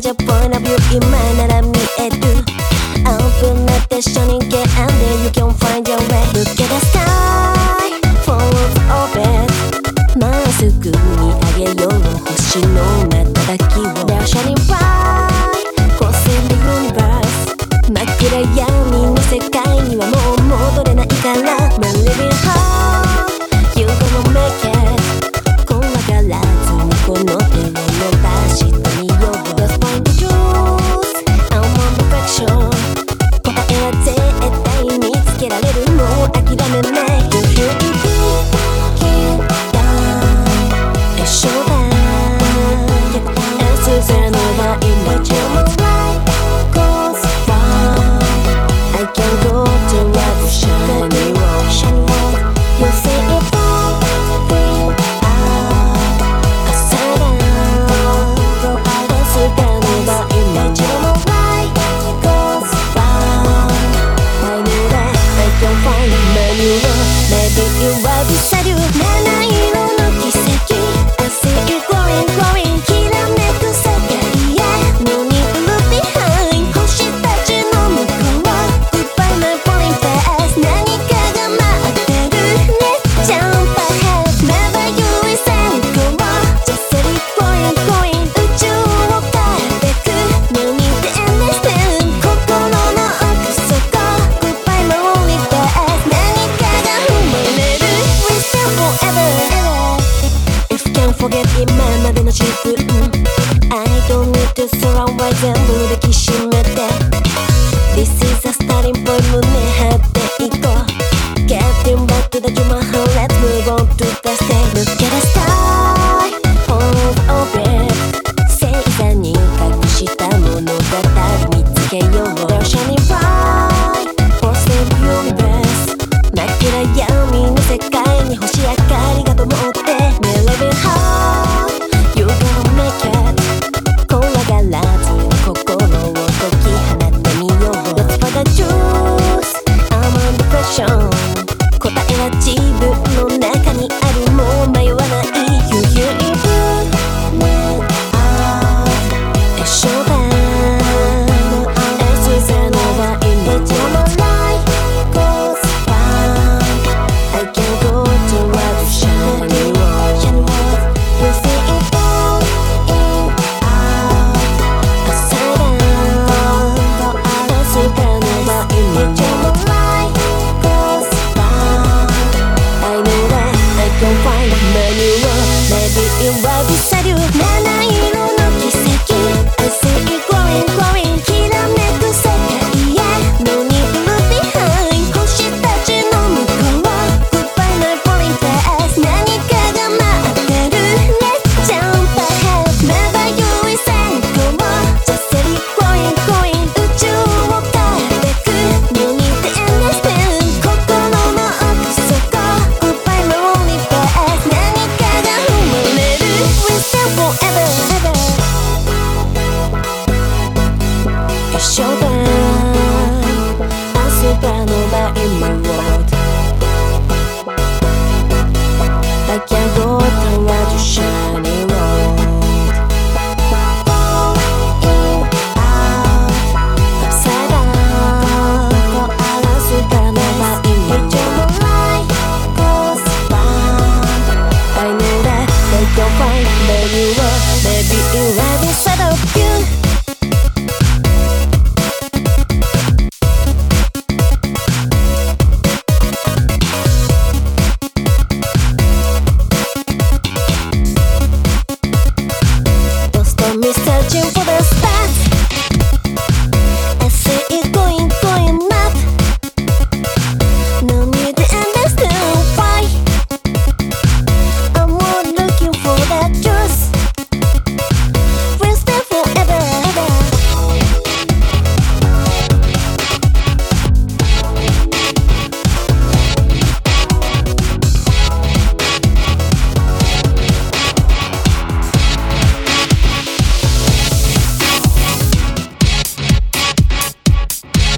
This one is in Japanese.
your point of view 今なら見える Open up the shining gate and then you can find your way Look at the sky full of orbit まっすぐ見上げよう星の瞬きを They're shining bright crossing the universe 真っ暗闇の世界にはもう戻れないから We're living hard You gonna make it 怖がらずにこの手を伸ばしてみよう Let's find the truth I want perfection 答えは絶対見つけられるもう諦めない You hear it keep down and show down And supernova image of light goes round I can go to life shining world You see it fall bring out upside down And supernova image of light goes round I knew that I can find a manual Maybe it will be beside you 七色の奇跡 I see it glowing glowing きらめく世界へ No need to look behind 星たちの向こう Goodbye my falling fast 何かが待ってるね Jump ahead Never you will say go on Just let it going going 宇宙を変えてく No need to understand 心の奥底 Goodbye my lonely fast 何かが生まれる We stay forever If you can't forget 今までの自分 I don't need to surround 全部抱きしめて This is a starting point 胸